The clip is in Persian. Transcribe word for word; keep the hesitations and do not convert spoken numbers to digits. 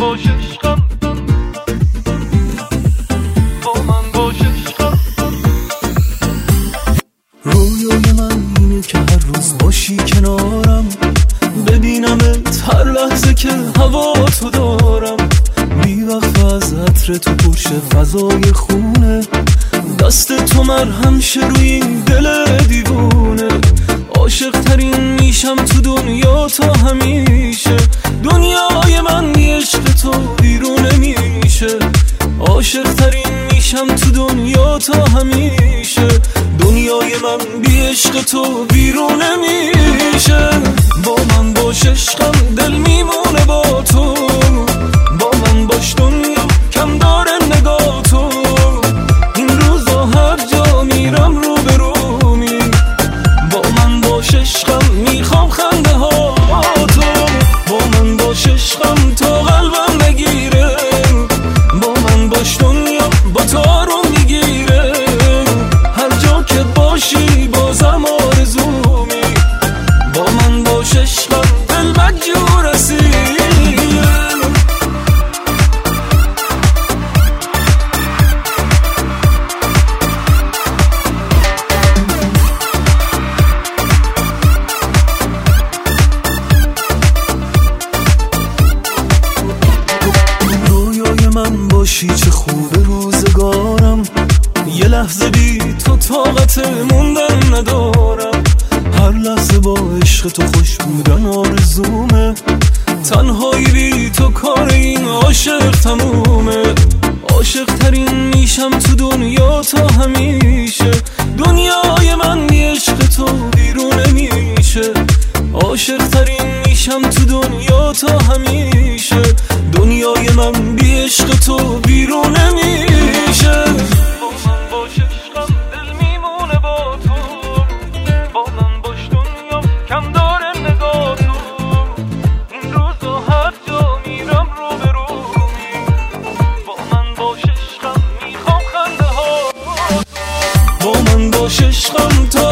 باش عشقم، با من باش عشقم. رویای من اینه که هر روز باشی کنارم، ببینمت هر لحظه که هوا تو دارم. بی وقت از عطر تو پرشه فضای خونه، دست تو مرهم شه روی این دل دیوونه. عاشق ترین میشم تو دنیا تا همیشه، دنیای من بی عشق تو بیرون نمیشه. عاشق ترین میشم تو دنیا تا همیشه، دنیای من بی عشق تو بیرون نمیشه. با من باش عشقم، دل میمونه با تو، با من باش دنیا کم داره نگاه تو. این روزا هر جا میرم رو به رو می، با من باش عشقم میخوام خنده ها تو. با من باش عشقم تا قلبم بگیره، با من باش دنیا با تو رو میگیره. هر جا که باشی بازم آرزومی، با من باش عشقم دل مجبور رسید. من باشی چه خوب روزگارم، یه لحظه بی تو طاقت موندن ندارم. هر لحظه با عشق تو خوش بودن آرزومه، تنهایی بی تو کار این عاشق تمومه. عاشق ترین میشم تو دنیا تا همیشه، دنیای من بی عشق تو بیرون نمیشه. عاشق ترین میشم تو دنیا تا همیشه، دنیای من بی عشق تو بیرون نمیشه. با من باش عشقم، دل میمونه با تو، با من باش دنیا کم داره نگاه تو. این روزا هر جا میرم رو به رو می، با من باش عشقم میخوام خنده ها. با من باش عشقم تا